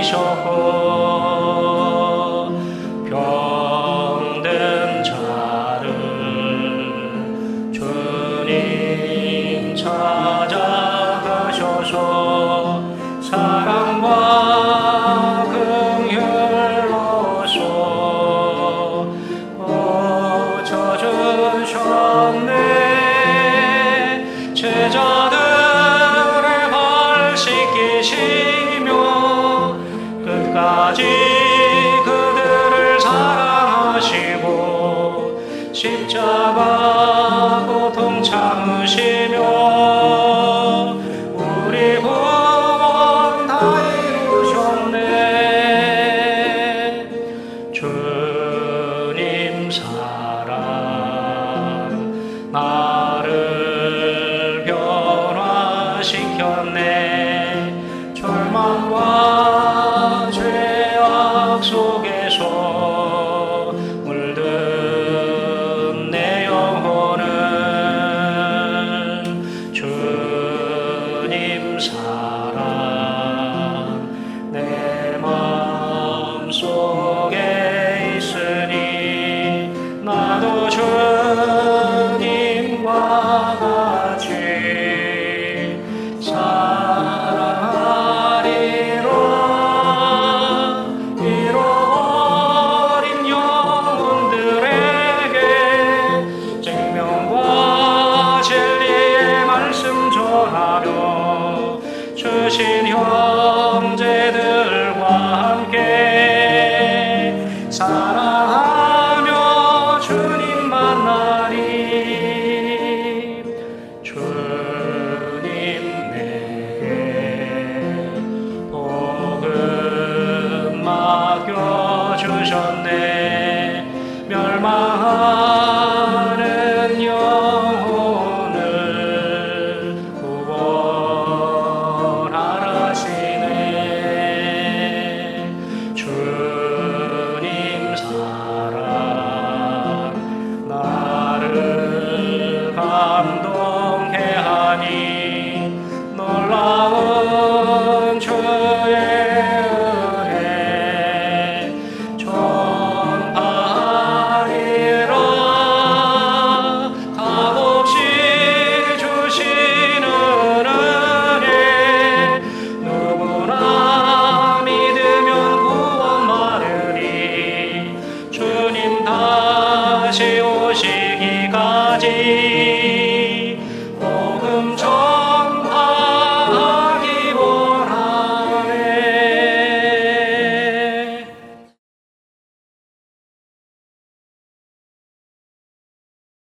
이셨고 병든 자를 주님 찾아가셔서 사랑과 긍휼로서 고쳐주셨네. 제자들의 발 씻기시며 끝까지 그들을 사랑하시고 십자가 고통 참으시며 우리 구원 다 이루셨네. 주님 사랑 나를 변화시켰네. 절망과 죄악 속에서 물든 내 영혼은 주님 사랑 내 마음속에 있으니 나도 주님과 같이 사랑하리라. 잃어버린 영혼들에게 생명과 진리의 말씀 전하며 주신 형제들과 함께 사랑하며 주님 만나리. 주님 내게 복음 맡겨주셨네. 멸망하는 영혼을 구원하시네. 주님 사랑 나를 감동해 하니 놀라운 주의 은혜 전파하리라. 값없이 주시는 은혜 누구나 믿으면 구원 마련이 주님 다시 오시기까지